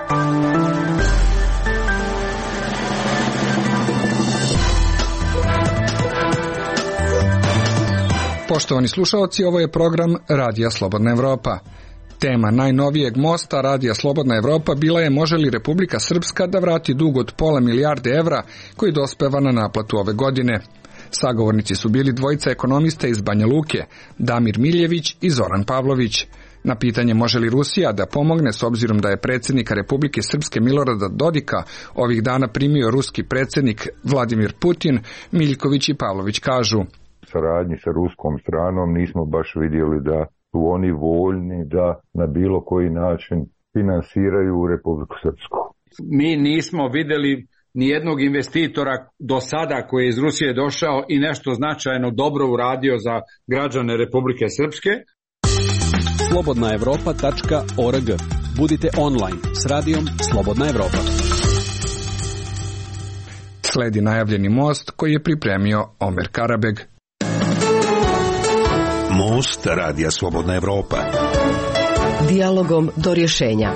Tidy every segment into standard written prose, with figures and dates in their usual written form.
Poštovani slušalci, ovo je program Radija Slobodna Evropa. Tema najnovijeg mosta Radija Slobodna Evropa bila je može li Republika Srpska da vrati dug od pola milijarde evra koji dospeva na naplatu ove godine. Sagovornici su bili dvojica ekonomista iz Banja Luke, Damir Miljević i Zoran Pavlović. Na pitanje može li Rusija da pomogne s obzirom da je predsjednika Republike Srpske Milorada Dodika ovih dana primio ruski predsjednik Vladimir Putin, Miljković i Pavlović kažu: saradnji sa ruskom stranom nismo baš vidjeli da su oni voljni da na bilo koji način finansiraju Republiku Srpsku. Mi nismo vidjeli ni jednog investitora do sada koji je iz Rusije došao i nešto značajno dobro uradio za građane Republike Srpske. slobodnaevropa.org. Budite online s radijom Slobodna Evropa. Sledi najavljeni most koji je pripremio Omer Karabeg. Most Radija Slobodna Evropa. Dijalogom do rješenja.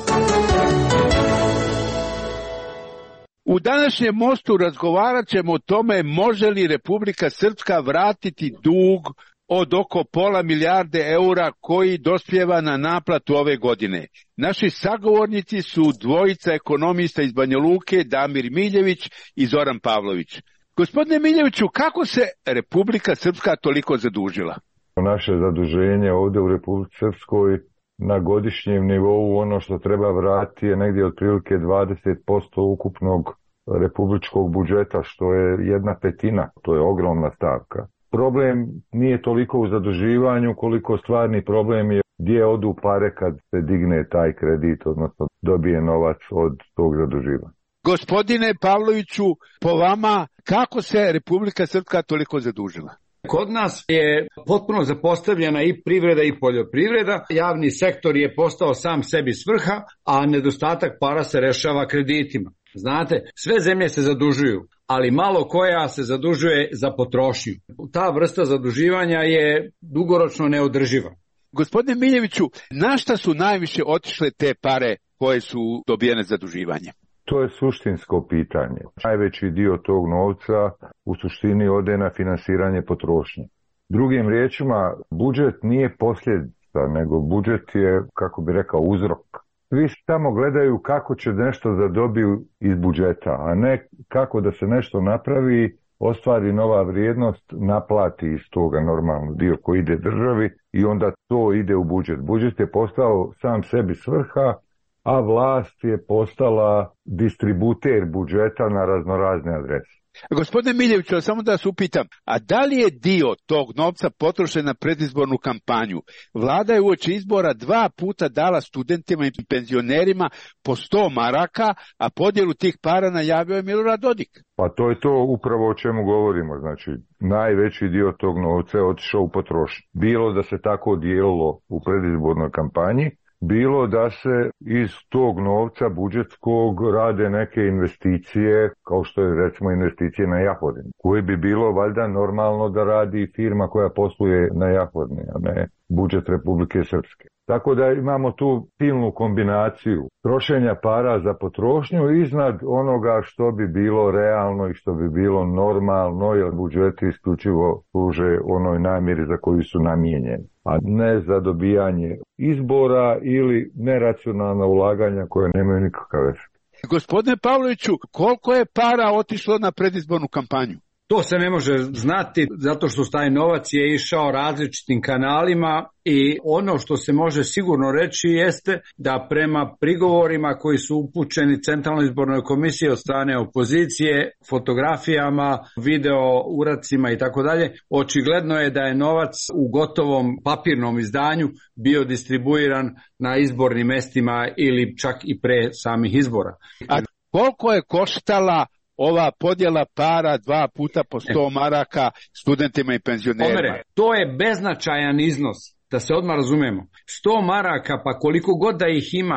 U današnjem mostu razgovarat ćemo o tome može li Republika Srpska vratiti dug od oko pola milijarde eura koji dospijeva na naplatu ove godine. Naši sagovornici su dvojica ekonomista iz Banja Luke, Damir Miljević i Zoran Pavlović. Gospodine Miljeviću, kako se Republika Srpska toliko zadužila? Naše zaduženje ovdje u Republici Srpskoj na godišnjem nivou, ono što treba vratiti je negdje otprilike 20% ukupnog republičkog budžeta, što je 1/5, to je ogromna stavka. Problem nije toliko u zaduživanju koliko stvarni problem je gdje odu pare kad se digne taj kredit, odnosno dobije novac od tog zaduživanja. Gospodine Pavloviću, po vama, kako se Republika Srpska toliko zadužila? Kod nas je potpuno zapostavljena i privreda i poljoprivreda. Javni sektor je postao sam sebi svrha, a nedostatak para se rešava kreditima. Znate, sve zemlje se zadužuju, ali malo koja se zadužuje za potrošnju. Ta vrsta zaduživanja je dugoročno neodrživa. Gospodine Miljeviću, na šta su najviše otišle te pare koje su dobijene zaduživanjem? To je suštinsko pitanje. Najveći dio tog novca u suštini ode na finansiranje potrošnje. Drugim riječima, budžet nije posljedica, nego budžet je, kako bi rekao, uzrok. Svi samo gledaju kako će nešto da dobiju iz budžeta, a ne kako da se nešto napravi, ostvari nova vrijednost, naplati iz toga normalno dio koji ide državi i onda to ide u budžet. Budžet je postao sam sebi svrha, a vlast je postala distributer budžeta na raznorazne adrese. Gospodine Miljeviću, samo da vas upitam, a da li je dio tog novca potrošen na predizbornu kampanju? Vlada je uoči izbora 2 puta dala studentima i penzionerima po 100 maraka, a podjelu tih para najavio je Milorad Dodik. Pa to je to upravo o čemu govorimo. Znači, najveći dio tog novca je otišao u potrošnju. Bilo da se tako dijelilo u predizbornoj kampanji, bilo da se iz tog novca budžetskog rade neke investicije, kao što je recimo investicije na Jahodini, koje bi bilo valjda normalno da radi firma koja posluje na Jahodini, a ne budžet Republike Srpske. Tako da imamo tu silnu kombinaciju trošenja para za potrošnju iznad onoga što bi bilo realno i što bi bilo normalno, jer budžeti isključivo služe onoj namjeri za koju su namijenjeni, a ne za dobijanje izbora ili neracionalna ulaganja koje nemaju nikakav efekt. Gospodine Pavloviću, koliko je para otišlo na predizbornu kampanju? To se ne može znati zato što taj novac je išao različitim kanalima i ono što se može sigurno reći jeste da prema prigovorima koji su upućeni Centralnoj izbornoj komisiji od strane opozicije, fotografijama, video uracima i tako dalje, očigledno je da je novac u gotovom papirnom izdanju bio distribuiran na izbornim mestima ili čak i pre samih izbora. A koliko je koštala ova podjela para 2 puta po 100 maraka studentima i penzionerima? Omere, to je beznačajan iznos, da se odmah razumemo. 100 maraka, pa koliko god da ih ima,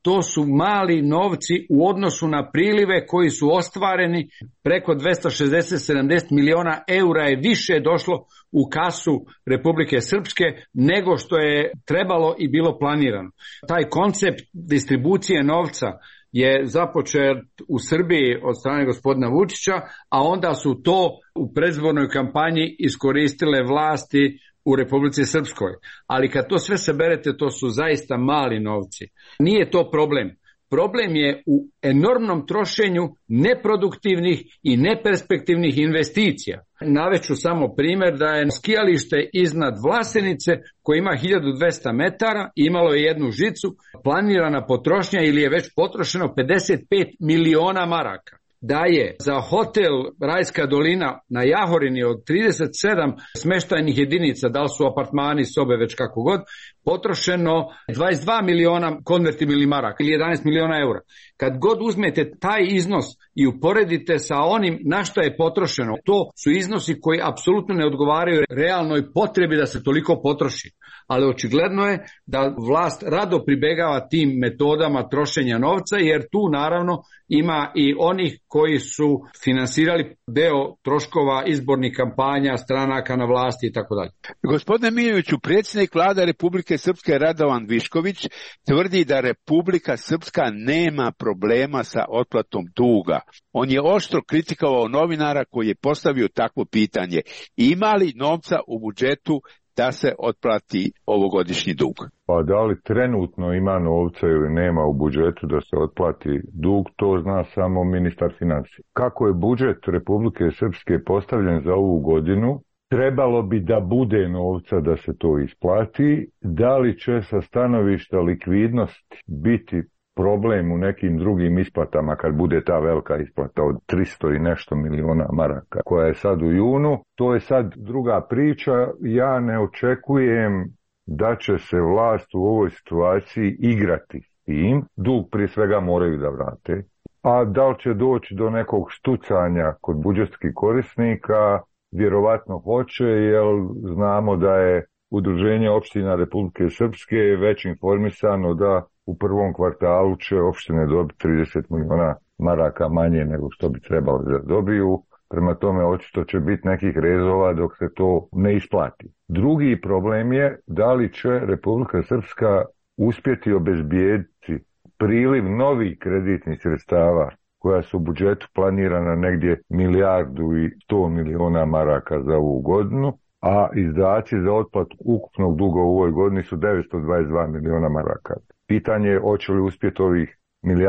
to su mali novci u odnosu na prilive koji su ostvareni. Preko 260-70 miliona eura je više došlo u kasu Republike Srpske nego što je trebalo i bilo planirano. Taj koncept distribucije novca je započet u Srbiji od strane gospodina Vučića, a onda su to u predizbornoj kampanji iskoristile vlasti u Republici Srpskoj. Ali kad to sve saberete, to su zaista mali novci. Nije to problem. Problem je u enormnom trošenju neproduktivnih i neperspektivnih investicija. Naveću samo primjer da je skijalište iznad Vlasenice koje ima 1200 metara, imalo je jednu žicu, planirana potrošnja ili je već potrošeno 55 miliona maraka. Da je za hotel Rajska dolina na Jahorini od 37 smeštajnih jedinica, da li su apartmani, sobe, već kako god, potrošeno 22 miliona konvertibilnih maraka ili 11 miliona eura. Kad god uzmete taj iznos i uporedite sa onim na što je potrošeno, to su iznosi koji apsolutno ne odgovaraju realnoj potrebi da se toliko potroši. Ali očigledno je da vlast rado pribegava tim metodama trošenja novca, jer tu naravno ima i onih koji su finansirali deo troškova izbornih kampanja, stranaka na vlasti i tako dalje. Gospodine Miljeviću, predsjednik vlade Republike Srpske Radovan Višković tvrdi da Republika Srpska nema problema sa otplatom duga. On je oštro kritikovao novinara koji je postavio takvo pitanje. Ima li novca u budžetu da se otplati ovogodišnji dug? Pa da li trenutno ima novca ili nema u budžetu da se otplati dug, to zna samo ministar financija. Kako je budžet Republike Srpske postavljen za ovu godinu, trebalo bi da bude novca da se to isplati. Da li će sa stanovišta likvidnosti biti problem u nekim drugim isplatama kad bude ta velika isplata od 300 i nešto miliona maraka koja je sad u junu, to je sad druga priča. Ja ne očekujem da će se vlast u ovoj situaciji igrati s tim. Dug prije svega moraju da vrate. A da li će doći do nekog štucanja kod budžetskih korisnika? Vjerovatno hoće, jer znamo da je Udruženje opština Republike Srpske već informisano da u prvom kvartalu će opštine dobiti 30 miliona maraka manje nego što bi trebalo da dobiju. Prema tome očito će biti nekih rezova dok se to ne isplati. Drugi problem je da li će Republika Srpska uspjeti obezbijediti priliv novih kreditnih sredstava koja su u budžetu planirana negdje 1,1 milijarda maraka za ovu godinu, a izdaci za otplatu ukupnog duga u ovoj godini su 922 miliona maraka. Pitanje je hoće li uspjeti ovih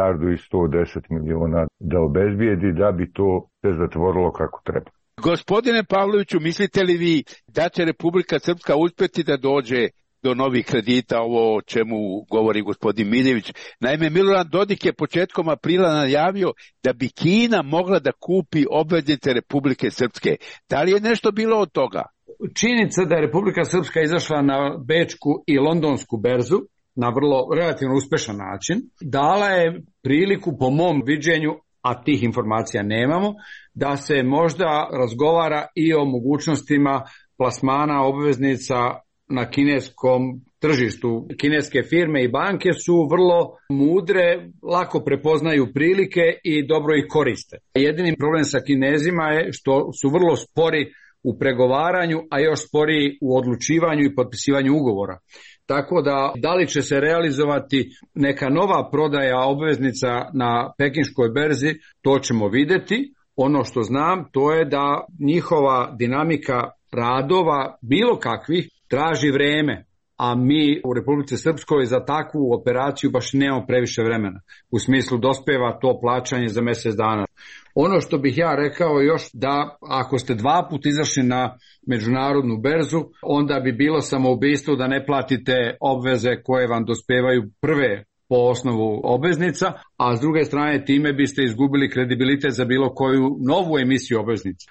1,110 miliona da obezbijedi da bi to se zatvorilo kako treba. Gospodine Pavloviću, mislite li vi da će Republika Srpska uspjeti da dođe do novih kredita, ovo o čemu govori gospodin Miljević? Naime, Milorad Dodik je početkom aprila najavio da bi Kina mogla da kupi obveznice Republike Srpske. Da li je nešto bilo od toga? Činjenica da je Republika Srpska izašla na bečku i londonsku berzu na vrlo relativno uspešan način, dala je priliku, po mom viđenju, a tih informacija nemamo, da se možda razgovara i o mogućnostima plasmana obveznica na kineskom tržištu. Kineske firme i banke su vrlo mudre, lako prepoznaju prilike i dobro ih koriste. Jedini problem sa Kinezima je što su vrlo spori u pregovaranju, a još sporiji u odlučivanju i potpisivanju ugovora. Tako da li će se realizovati neka nova prodaja obveznica na pekinškoj berzi, to ćemo vidjeti. Ono što znam, to je da njihova dinamika radova bilo kakvih traži vreme, a mi u Republici Srpskoj za takvu operaciju baš nemamo previše vremena. U smislu dospeva to plaćanje za mjesec dana. Ono što bih ja rekao još da ako ste 2 puta izašli na međunarodnu berzu, onda bi bilo samoubistvo da ne platite obveze koje vam dospevaju prve po osnovu obveznica, a s druge strane time biste izgubili kredibilitet za bilo koju novu emisiju obveznica.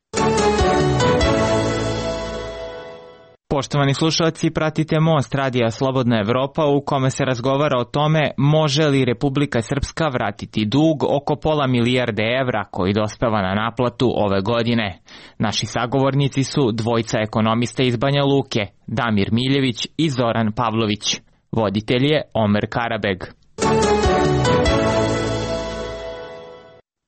Poštovani slušalci, pratite Most Radija Slobodna Evropa u kome se razgovara o tome može li Republika Srpska vratiti dug oko £500 milijarde evra koji dospeva na naplatu ove godine. Naši sagovornici su dvojica ekonomista iz Banja Luke, Damir Miljević i Zoran Pavlović. Voditelj je Omer Karabeg.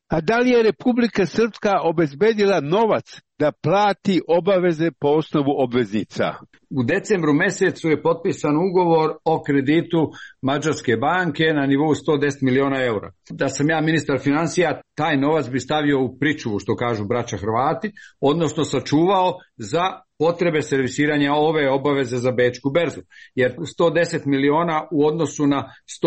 A da li je Republika Srpska obezbedila novac da plati obaveze po osnovu obveznica? U decembru mesecu je potpisan ugovor o kreditu Mađarske banke na nivou 110 miliona eura. Da sam ja ministar financija, taj novac bi stavio u pričuvu, što kažu braća Hrvati, odnosno sačuvao za potrebe servisiranja ove obaveze za Bečku berzu. Jer 110 miliona u odnosu na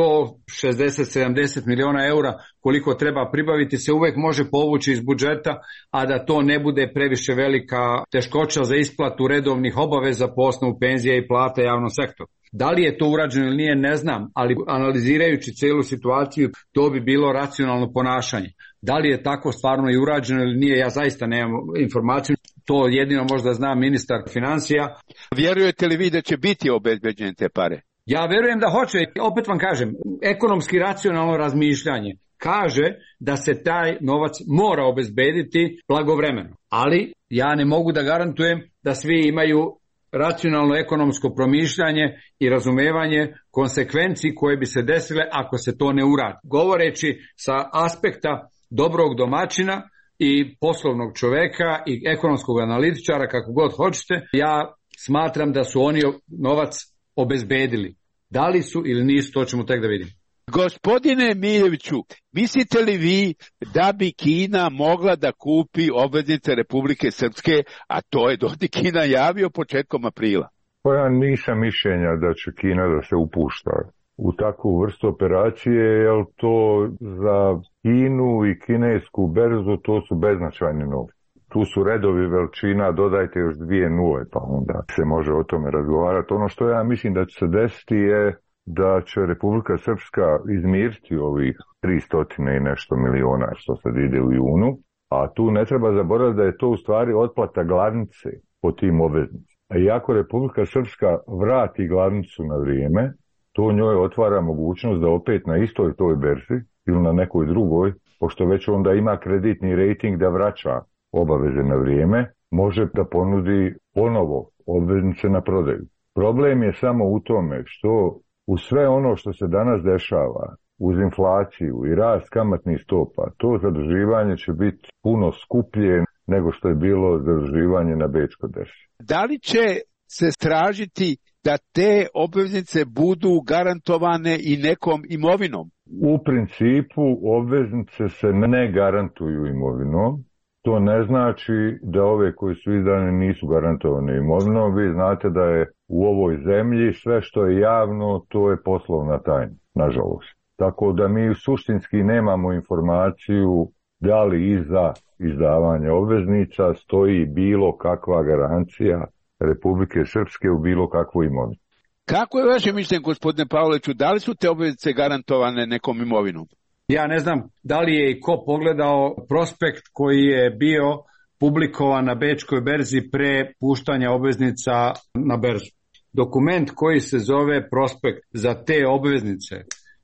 160-70 miliona eura koliko treba pribaviti se uvek može povući iz budžeta, a da to ne bude previše velika teškoća za isplatu redovnih obaveza po osnovu penzija i plata javnom sektoru. Da li je to urađeno ili nije, ne znam, ali analizirajući celu situaciju, to bi bilo racionalno ponašanje. Da li je tako stvarno i urađeno ili nije, ja zaista nemam informaciju. To jedino možda zna ministar financija. Vjerujete li vi da će biti obezbeđene te pare? Ja verujem da hoće. Opet vam kažem, ekonomski racionalno razmišljanje kaže da se taj novac mora obezbediti blagovremeno. Ali ja ne mogu da garantujem da svi imaju racionalno ekonomsko promišljanje i razumevanje konsekvenci koje bi se desile ako se to ne uradi. Govoreći sa aspekta dobrog domaćina i poslovnog čoveka i ekonomskog analitičara, kako god hoćete, ja smatram da su oni novac obezbedili. Da li su ili nisu, to ćemo tek da vidimo. Gospodine Miljeviću, mislite li vi da bi Kina mogla da kupi obveznice Republike Srpske, a to je Dodik i najavio početkom aprila? Pa ja nisam mišljenja da će Kina da se upušta u takvu vrstu operacije, jer to za Kinu i kinesku berzu to su beznačajni novci. Tu su redovi veličina, dodajte još 2 nule, pa onda se može o tome razgovarati. Ono što ja mislim da će se desiti je da će Republika Srpska izmiriti ovih 300 i nešto miliona što sad ide u junu, a tu ne treba zaboraviti da je to u stvari otplata glavnice po tim obveznicama. A iako Republika Srpska vrati glavnicu na vrijeme, to njoj otvara mogućnost da opet na istoj toj berzi ili na nekoj drugoj, pošto već onda ima kreditni rating da vraća obaveze na vrijeme, može da ponudi ponovo obveznice na prodaju. Problem je samo u tome što u sve ono što se danas dešava, uz inflaciju i rast kamatnih stopa, to zaduživanje će biti puno skuplje nego što je bilo zaduživanje na bečkoj berzi. Da li će se tražiti da te obveznice budu garantovane i nekom imovinom? U principu obveznice se ne garantuju imovinom. To ne znači da ove koje su izdane nisu garantovane imovinom. Vi znate da je u ovoj zemlji sve što je javno, to je poslovna tajna, nažalost. Tako da mi suštinski nemamo informaciju da li iza izdavanja obveznica stoji bilo kakva garancija Republike Srpske u bilo kakvu imovinu. Kako je vaše mišljenje, gospodine Pavloviću, da li su te obveznice garantovane nekom imovinom? Ja ne znam da li je i ko pogledao prospekt koji je bio publikovan na bečkoj berzi pre puštanja obveznica na berzu. Dokument koji se zove prospekt za te obveznice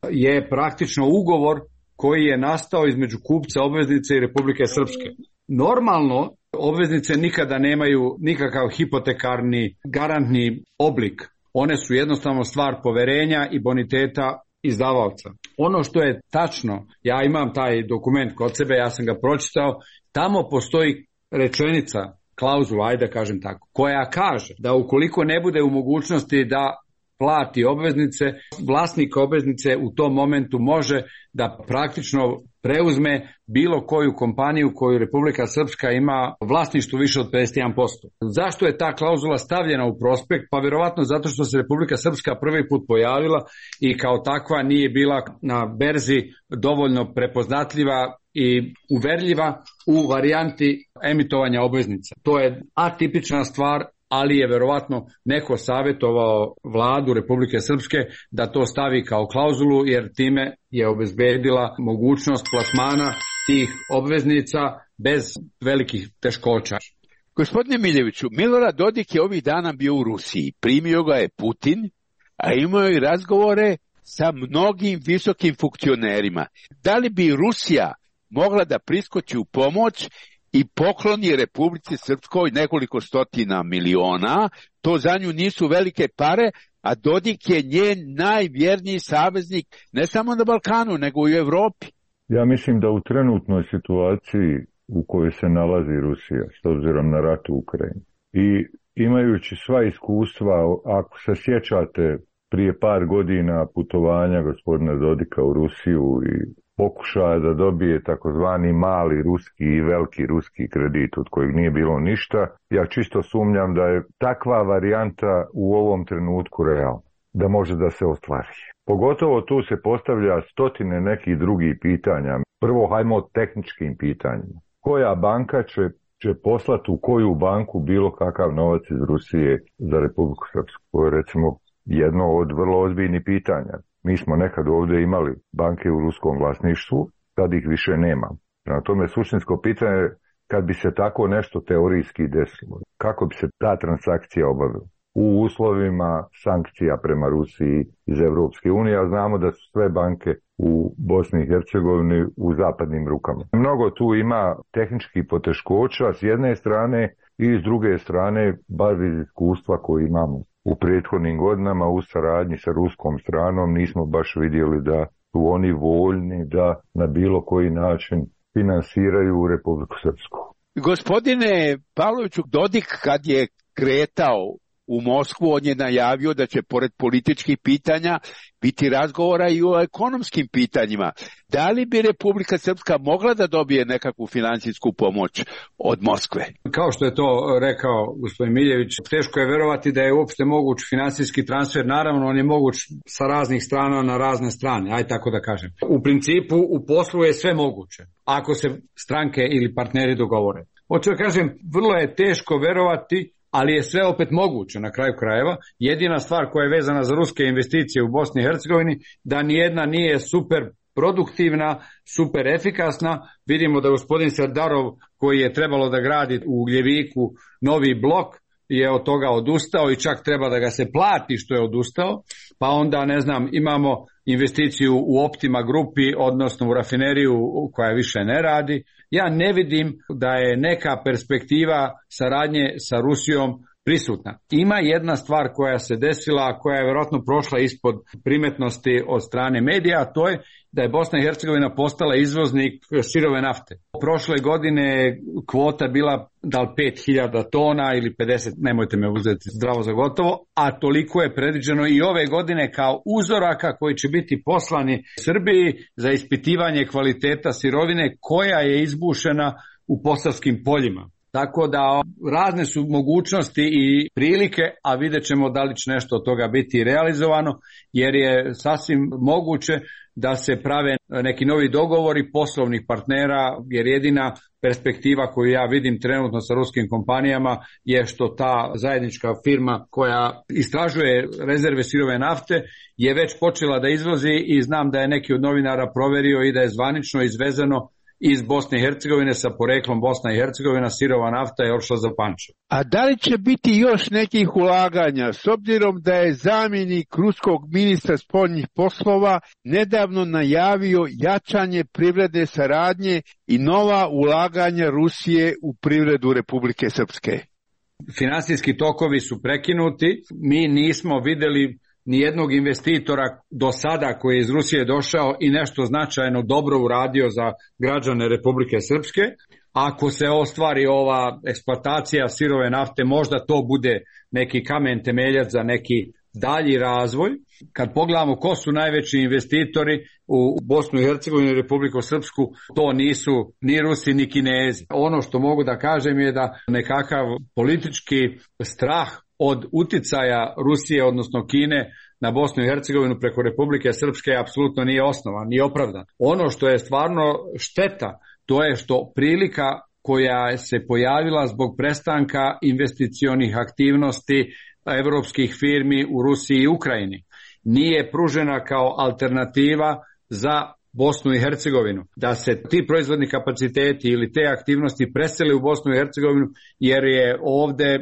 je praktično ugovor koji je nastao između kupca obveznice i Republike Srpske. Normalno, obveznice nikada nemaju nikakav hipotekarni garantni oblik. One su jednostavno stvar poverenja i boniteta izdavaoca. Ono što je tačno, ja imam taj dokument kod sebe, ja sam ga pročitao, tamo postoji rečenica, klauzula, ajde da kažem tako, koja kaže da ukoliko ne bude u mogućnosti da plati obveznice, vlasnik obveznice u tom momentu može da praktično preuzme bilo koju kompaniju koju Republika Srpska ima vlasništvo više od 51%. Zašto je ta klauzula stavljena u prospekt? Pa vjerovatno zato što se Republika Srpska prvi put pojavila i kao takva nije bila na berzi dovoljno prepoznatljiva i uverljiva u varijanti emitovanja obveznica. To je atipična stvar, ali je verovatno neko savjetovao vladu Republike Srpske da to stavi kao klauzulu, jer time je obezbedila mogućnost plasmana tih obveznica bez velikih teškoća. Gospodine Miljeviću, Milorad Dodik je ovih dana bio u Rusiji. Primio ga je Putin, a imao je razgovore sa mnogim visokim funkcionerima. Da li bi Rusija mogla da priskoči u pomoć i pokloni Republici Srpskoj nekoliko stotina miliona? To za nju nisu velike pare, a Dodik je njen najvjerniji saveznik ne samo na Balkanu, nego i u Evropi. Ja mislim da u trenutnoj situaciji u kojoj se nalazi Rusija, s obzirom na rat u Ukrajini, i imajući sva iskustva, ako se sjećate prije par godina putovanja gospodina Dodika u Rusiju i pokušaja da dobije takozvani mali ruski i veliki ruski kredit od kojeg nije bilo ništa, ja čisto sumnjam da je takva varijanta u ovom trenutku realna, da može da se ostvari. Pogotovo tu se postavlja stotine nekih drugih pitanja. Prvo, hajmo o tehničkim pitanjima. Koja banka će poslati u koju banku bilo kakav novac iz Rusije za Republiku Srpsku? To je recimo jedno od vrlo ozbiljnih pitanja. Mi smo nekad ovdje imali banke u ruskom vlasništvu, sad ih više nema. Na tome suštinsko pitanje, kad bi se tako nešto teorijski desilo, kako bi se ta transakcija obavila u uslovima sankcija prema Rusiji iz Europske unije, a znamo da su sve banke u Bosni i Hercegovini u zapadnim rukama. Mnogo tu ima tehničkih poteškoća s jedne strane i s druge strane, bar iz iskustva koje imamo u prethodnim godinama u saradnji sa ruskom stranom, nismo baš vidjeli da su oni voljni da na bilo koji način finansiraju Republiku Srpsku. Gospodine Pavloviću, Dodik kad je kretao u Moskvu, on je najavio da će pored političkih pitanja biti razgovora i o ekonomskim pitanjima. Da li bi Republika Srpska mogla da dobije nekakvu financijsku pomoć od Moskve? Kao što je to rekao gospodin Miljević, teško je verovati da je uopšte moguć financijski transfer. Naravno, on je moguć sa raznih strana na razne strane, aj tako da kažem. U principu, u poslu je sve moguće, ako se stranke ili partneri dogovore. Hoću da kažem, vrlo je teško verovati, ali je sve opet moguće na kraju krajeva. Jedina stvar koja je vezana za ruske investicije u Bosni i Hercegovini, da nijedna nije super produktivna, super efikasna. Vidimo da gospodin Serdarov, koji je trebalo da gradi u Ugljeviku novi blok, je od toga odustao i čak treba da ga se plati što je odustao. Pa onda, ne znam, imamo investiciju u Optima grupi, odnosno u rafineriju koja više ne radi. Ja ne vidim da je neka perspektiva saradnje sa Rusijom prisutna. Ima jedna stvar koja se desila, koja je vjerojatno prošla ispod primetnosti od strane medija, a to je da je Bosna i Hercegovina postala izvoznik sirove nafte. Prošle godine kvota bila da li 5000 tona ili 50, nemojte me uzeti zdravo za gotovo, a toliko je predviđeno i ove godine kao uzoraka koji će biti poslani Srbiji za ispitivanje kvaliteta sirovine koja je izbušena u posavskim poljima. Tako da razne su mogućnosti i prilike, a vidjet ćemo da li će nešto od toga biti realizovano, jer je sasvim moguće da se prave neki novi dogovori poslovnih partnera, jer jedina perspektiva koju ja vidim trenutno sa ruskim kompanijama je što ta zajednička firma koja istražuje rezerve sirove nafte je već počela da izvozi i znam da je neki od novinara proverio i da je zvanično izvezeno iz Bosne i Hercegovine sa poreklom Bosna i Hercegovina sirova nafta je otišla za Pančevo. A da li će biti još nekih ulaganja, s obzirom da je zamjenik ruskog ministra spoljnih poslova nedavno najavio jačanje privredne saradnje i nova ulaganja Rusije u privredu Republike Srpske? Finansijski tokovi su prekinuti, mi nismo vidjeli nijednog investitora do sada koji je iz Rusije došao i nešto značajno dobro uradio za građane Republike Srpske. Ako se ostvari ova eksploatacija sirove nafte, možda to bude neki kamen temeljac za neki dalji razvoj. Kad pogledamo ko su najveći investitori u Bosnu i Hercegovinu i Republiku Srpsku, to nisu ni Rusi ni Kinezi. Ono što mogu da kažem je da nekakav politički strah od uticaja Rusije, odnosno Kine, na Bosnu i Hercegovinu preko Republike Srpske apsolutno nije osnovan, nije opravdan. Ono što je stvarno šteta, to je što prilika koja se pojavila zbog prestanka investicionih aktivnosti evropskih firmi u Rusiji i Ukrajini nije pružena kao alternativa za Bosnu i Hercegovinu, da se ti proizvodni kapaciteti ili te aktivnosti presele u Bosnu i Hercegovinu, jer je ovdje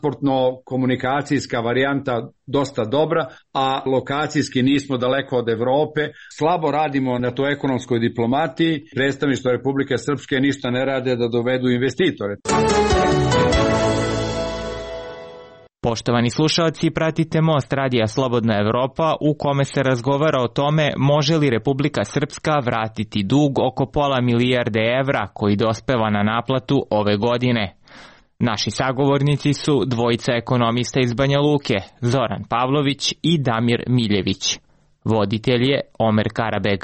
transportno-komunikacijska varijanta dosta dobra, a lokacijski nismo daleko od Evrope. Slabo radimo na toj ekonomskoj diplomatiji. Predstavništvo Republike Srpske ništa ne rade da dovedu investitore. Poštovani slušalci, pratite Most radija Slobodna Evropa u kome se razgovara o tome može li Republika Srpska vratiti dug oko $500 milijarde evra koji dospeva na naplatu ove godine. Naši sagovornici su dvojica ekonomista iz Banja Luke, Zoran Pavlović i Damir Miljević. Voditelj je Omer Karabeg.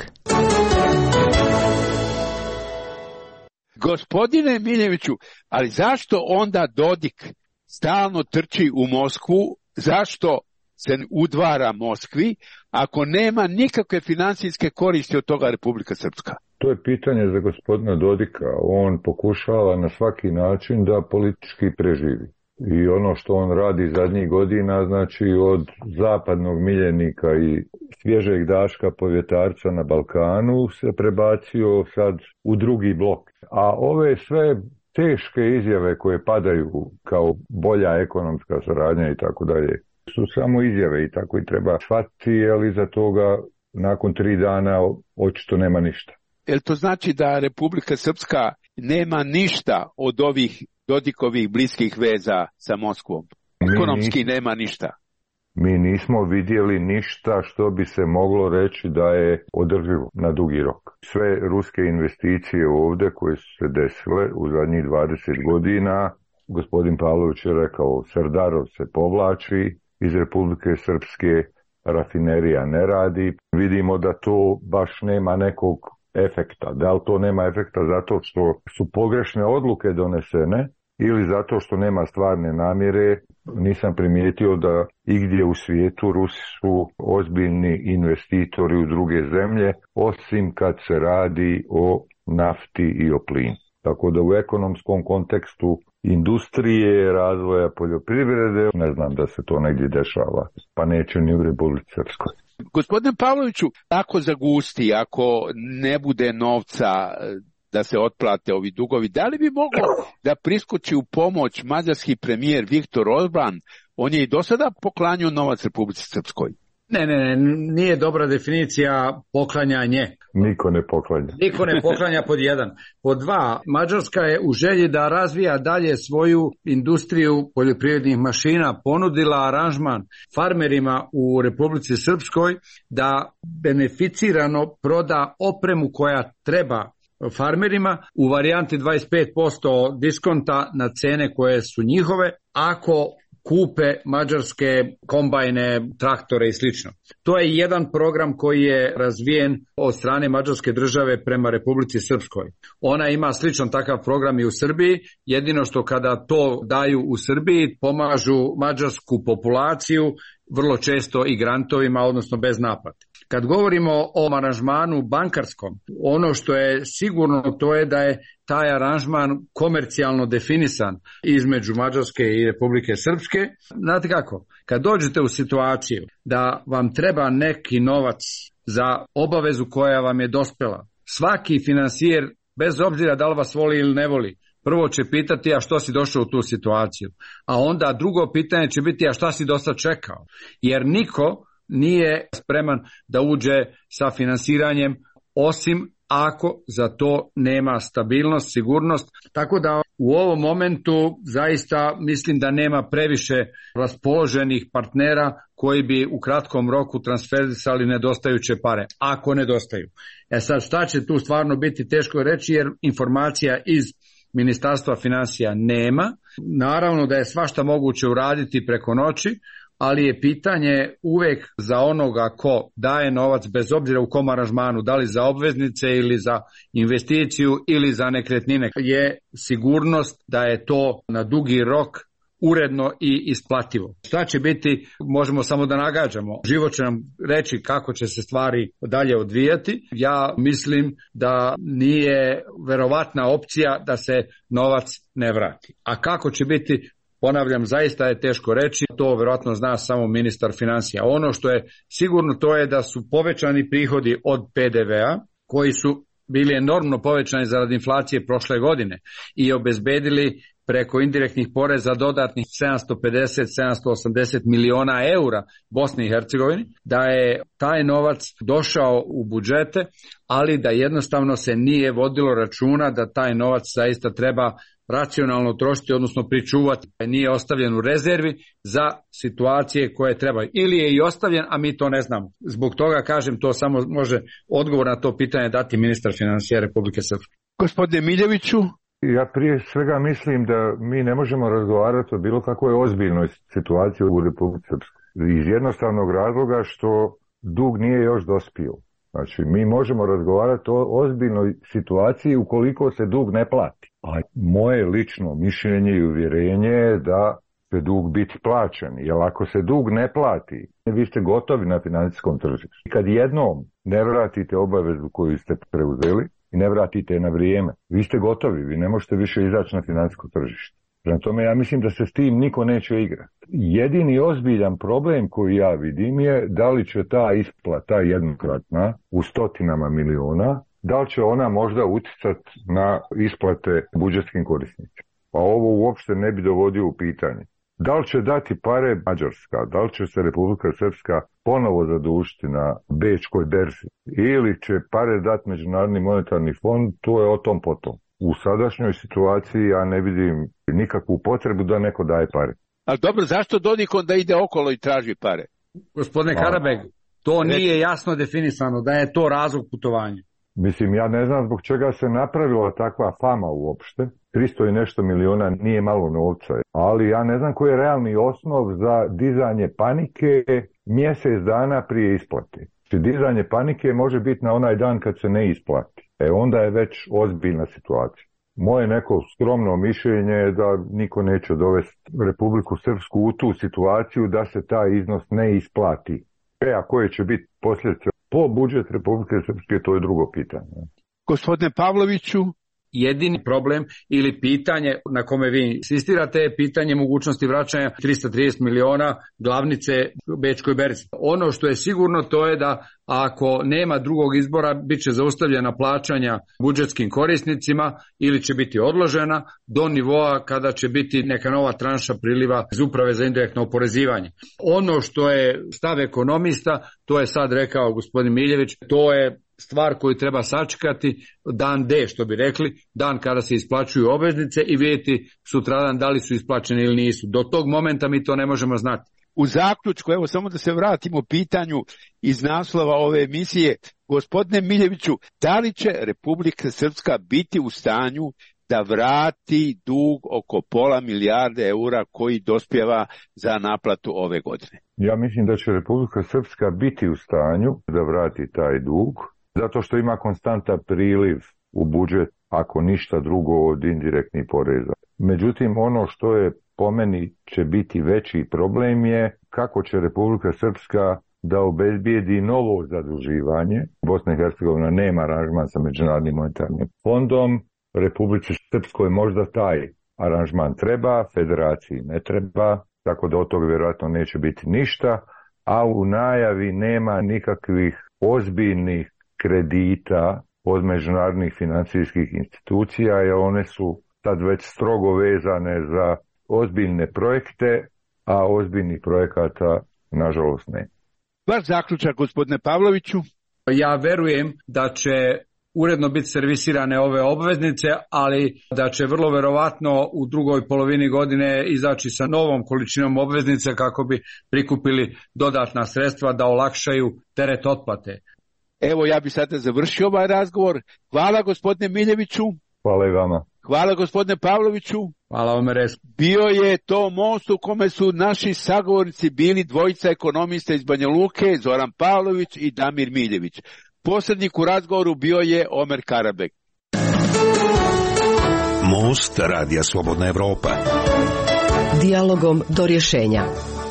Gospodine Miljeviću, ali zašto onda Dodik stalno trči u Moskvu, zašto se udvara Moskvi, ako nema nikakve financijske koristi od toga Republika Srpska? To je pitanje za gospodina Dodika. On pokušava na svaki način da politički preživi. I ono što on radi zadnjih godina, znači od zapadnog miljenika i svježeg daška povjetarca na Balkanu se prebacio sad u drugi blok. A ove sve teške izjave koje padaju kao bolja ekonomska saradnja i tako dalje su samo izjave i tako i treba shvatiti, ali iza toga nakon 3 dana očito nema ništa. Jel to znači da Republika Srpska nema ništa od ovih Dodikovih bliskih veza sa Moskvom? Ekonomski nema ništa. Mi nismo vidjeli ništa što bi se moglo reći da je održivo na dugi rok. Sve ruske investicije ovdje koje su se desile u zadnjih 20 godina, gospodin Pavlović je rekao, Srdarov se povlači iz Republike Srpske, rafinerija ne radi. Vidimo da to baš nema nekog efekta. Da li to nema efekta zato što su pogrešne odluke donesene ili zato što nema stvarne namjere? Nisam primijetio da igdje u svijetu Rusi su ozbiljni investitori u druge zemlje, osim kad se radi o nafti i o plinu. Tako da u ekonomskom kontekstu industrije, razvoja poljoprivrede, ne znam da se to negdje dešava, pa neće ni u Republici Srpskoj. Gospodine Pavloviću, ako zagusti, ako ne bude novca da se otplate ovi dugovi, da li bi moglo da priskoči u pomoć mađarski premijer Viktor Orbán? On je i do sada poklanjao novac Republici Srpskoj. Ne, nije dobra definicija poklanjanje. Niko ne poklanja. Niko ne poklanja pod 1. Pod 2, Mađarska je u želji da razvija dalje svoju industriju poljoprivrednih mašina ponudila aranžman farmerima u Republici Srpskoj da beneficirano proda opremu koja treba farmerima u varijanti 25% diskonta na cene koje su njihove ako kupe mađarske kombajne, traktore i slično. To je jedan program koji je razvijen od strane mađarske države prema Republici Srpskoj. Ona ima sličan takav program i u Srbiji, jedino što kada to daju u Srbiji pomažu mađarsku populaciju vrlo često i grantovima, odnosno bez naplate. Kad govorimo o aranžmanu bankarskom, ono što je sigurno to je da je taj aranžman komercijalno definisan između Mađarske i Republike Srpske. Znate kako? Kad dođete u situaciju da vam treba neki novac za obavezu koja vam je dospela, svaki finansijer, bez obzira da li vas voli ili ne voli, prvo će pitati a što si došao u tu situaciju, a onda drugo pitanje će biti a šta si dosta čekao, jer niko nije spreman da uđe sa finansiranjem osim ako za to nema stabilnost, sigurnost. Tako da u ovom momentu zaista mislim da nema previše raspoloženih partnera koji bi u kratkom roku transferisali nedostajuće pare, ako nedostaju. Sad šta će tu stvarno biti teško reći jer informacija iz Ministarstva financija nema. Naravno da je svašta moguće uraditi preko noći, ali je pitanje uvijek za onoga ko daje novac, bez obzira u kom aranžmanu, da li za obveznice ili za investiciju ili za nekretnine, je sigurnost da je to na dugi rok uredno i isplativo. Šta će biti, možemo samo da nagađamo. Život će nam reći kako će se stvari dalje odvijati. Ja mislim da nije verovatna opcija da se novac ne vrati. A kako će biti, ponavljam, zaista je teško reći, to vjerojatno zna samo ministar financija. Ono što je sigurno to je da su povećani prihodi od PDV-a, koji su bili enormno povećani zaradi inflacije prošle godine i obezbedili preko indirektnih poreza dodatnih 750-780 miliona eura Bosni i Hercegovini, da je taj novac došao u budžete, ali da jednostavno se nije vodilo računa da taj novac zaista treba racionalno trošiti, odnosno pričuvati. Nije ostavljen u rezervi za situacije koje trebaju. Ili je i ostavljen, a mi to ne znamo. Zbog toga kažem, to samo može odgovor na to pitanje dati ministar financija Republike Srpske. Gospodine Miljeviću? Ja prije svega mislim da mi ne možemo razgovarati o bilo kakvoj ozbiljnoj situaciji u Republici Srpskoj. Iz jednostavnog razloga što dug nije još dospio. Znači, mi možemo razgovarati o ozbiljnoj situaciji ukoliko se dug ne plati. A moje lično mišljenje i uvjerenje je da će dug biti plaćen. Jer ako se dug ne plati, vi ste gotovi na financijskom tržištu. Kad jednom ne vratite obavezu koju ste preuzeli i ne vratite je na vrijeme, vi ste gotovi, vi ne možete više izaći na financijsko tržište. Prema tome, ja mislim da se s tim niko neće igrati. Jedini ozbiljan problem koji ja vidim je da li će ta isplata jednokratna u stotinama miliona, da li će ona možda utjecati na isplate budžetskim korisnicima. Pa ovo uopšte ne bi dovodio u pitanje. Da li će dati pare Mađarska, da li će se Republika Srpska ponovo zadužiti na Bečkoj berzi ili će pare dati Međunarodni monetarni fond, to je o tom potom. U sadašnjoj situaciji ja ne vidim nikakvu potrebu da neko daje pare. Ali dobro, zašto Dodik onda ide okolo i traži pare? Gospodine Karabeg, to nije jasno definisano da je to razlog putovanja. Mislim, ja ne znam zbog čega se napravila takva fama uopšte. 300 i nešto miliona nije malo novca, ali ja ne znam koji je realni osnov za dizanje panike mjesec dana prije isplate. Dizanje panike može biti na onaj dan kad se ne isplati. Onda je već ozbiljna situacija. Moje neko skromno mišljenje je da niko neće dovesti Republiku Srpsku u tu situaciju da se taj iznos ne isplati. A koje će biti posljedice po budžet Republike Srpske, to je drugo pitanje. Gospodine Pavloviću? Jedini problem ili pitanje na kome vi insistirate je pitanje mogućnosti vraćanja 330 miliona glavnice Bečkoj berzi. Ono što je sigurno to je da ako nema drugog izbora bit će zaustavljena plaćanja budžetskim korisnicima ili će biti odložena do nivoa kada će biti neka nova tranša priliva iz Uprave za indirektno oporezivanje. Ono što je stav ekonomista, to je sad rekao gospodin Miljević, to je stvar koju treba sačekati dan D, što bi rekli, dan kada se isplaćuju obveznice i vidjeti sutradan da li su isplaćene ili nisu. Do tog momenta mi to ne možemo znati. U zaključku, evo samo da se vratimo pitanju iz naslova ove emisije, gospodine Miljeviću, da li će Republika Srpska biti u stanju da vrati dug oko £500 milijarde eura koji dospijeva za naplatu ove godine? Ja mislim da će Republika Srpska biti u stanju da vrati taj dug, zato što ima konstantan priliv u budžet, ako ništa drugo od indirektnih poreza. Međutim, ono što je po meni će biti veći problem je kako će Republika Srpska da obezbijedi novo zaduživanje. Bosna i Hercegovina nema aranžman sa Međunarodnim monetarnim fondom. Republici Srpskoj možda taj aranžman treba, federaciji ne treba, tako da od toga vjerojatno neće biti ništa, a u najavi nema nikakvih ozbiljnih kredita od međunarodnih financijskih institucija, jer one su sad već strogo vezane za ozbiljne projekte, a ozbiljnih projekata nažalost ne. Vaš zaključak, gospodine Pavloviću? Ja verujem da će uredno biti servisirane ove obveznice, ali da će vrlo verovatno u drugoj polovini godine izaći sa novom količinom obveznice kako bi prikupili dodatna sredstva da olakšaju teret otplate. Evo, ja bi sada završio ovaj razgovor. Hvala gospodine Miljeviću. Hvala i vama. Hvala gospodine Pavloviću. Hvala vam, Bio je to most u kome su naši sagovornici bili dvojica ekonomista iz Banja Luke, Zoran Pavlović i Damir Miljević. Posrednik u razgovoru bio je Omer Karabek. Most Radija Slobodna Evropa. Dijalogom do rješenja.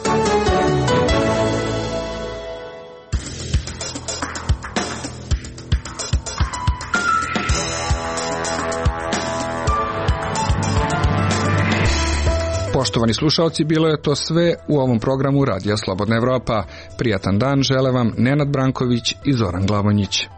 Poštovani slušalci, bilo je to sve u ovom programu Radija Slobodna Evropa. Prijatan dan žele vam Nenad Branković i Zoran Glavonjić.